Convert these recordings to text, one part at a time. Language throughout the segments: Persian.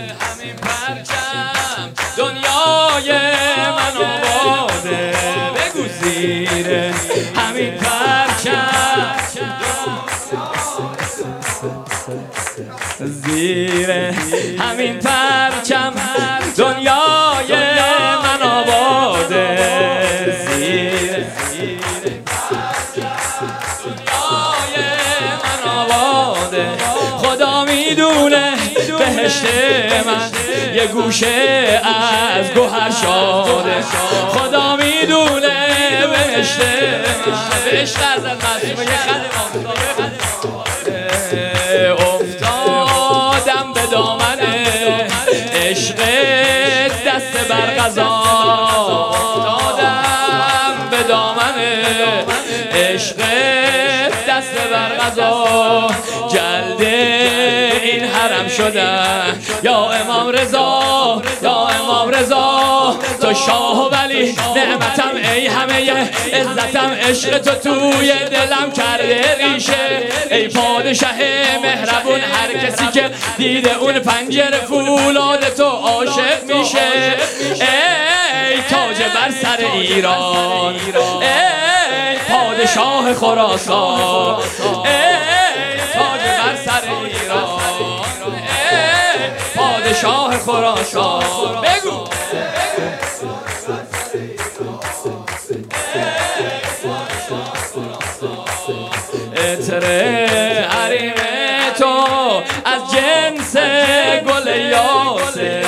همین پرچم دنیای من آباده، بگو زیر همین پرچم، زیر همین پرچم دنیای من آباده، زیر دنیای من آباده. خدا میدونه بهشت من یه گوشه از گوهر شاده، خدا میدونه بهشت من بهشت از مصیبه یه خدمات افتادم به دامن عشق دست بر قضا، افتادم به دامن عشق دست بر قضا، جلد این حرم شدن یا امام رضا، یا امام رضا، تو شاه و ولی نعمتم ای همه عزتم، عشق تو توی دلم کرده ریشه، ای پادشه مهربون، هر کسی که دیده اون پنجره فولاد تو عاشق میشه، ای تاج بر سر ایران، ای پادشاه خراسان، ای تاج بر سر ایران، ای پادشاه خراسان، بگو عطر حریم تو از جنس گل یاسه،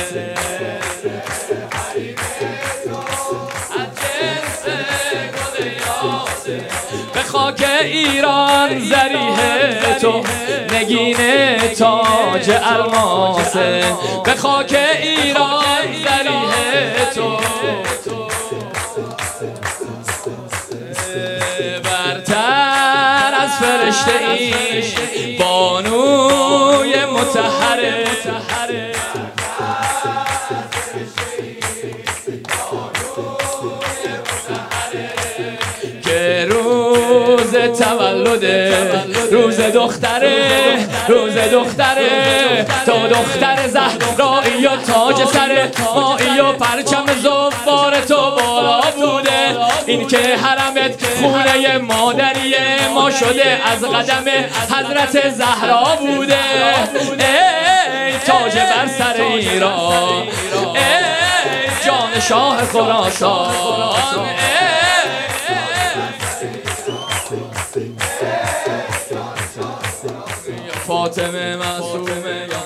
به خاک ایران ذریح تو نگین تاج الماسه، به خاک ایران ذریح تو برتر از فرشته ای بانوی مطهره، که روز تولده روز دختره، روز دختره، تا دختر زهرایی و تاج سر مایی و پرچم زفار تو بالا بوده، این که حرمت خونه مادری ما شده از قدم حضرت زهرا بوده، ای تاج بر سر ایران، ای جان شاه خراسان، فاطمه معصومه